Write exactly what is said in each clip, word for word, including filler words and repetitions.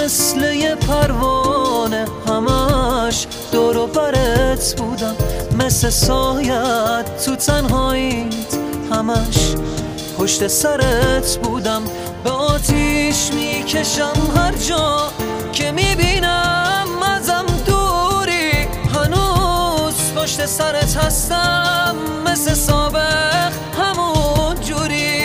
مثل یه پروانه همش دور و برت بودم، مثل سایت تو تنهاییت همش پشت سرت بودم. به آتیش میکشم هر جا که میبینم ازم دوری، هنوز پشت سرت هستم مثل سابق همون جوری.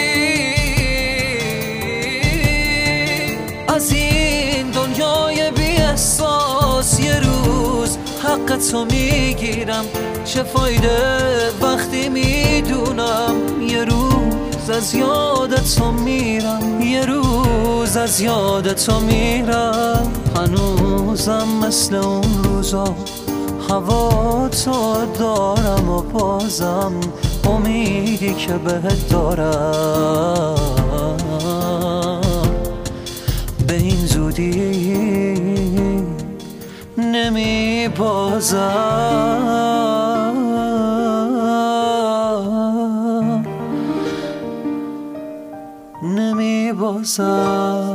از این دنیای بی احساس یه روز حق تو میگیرم، چه فایده وقتی میدونم یه روز از یاد تو میرم، یه روز از یاد تو میرم. هنوزم مثل اون روزا هوا تو دارم و بازم امیدی که بهت دارم به این زودی نمی بازم، نمی بازم.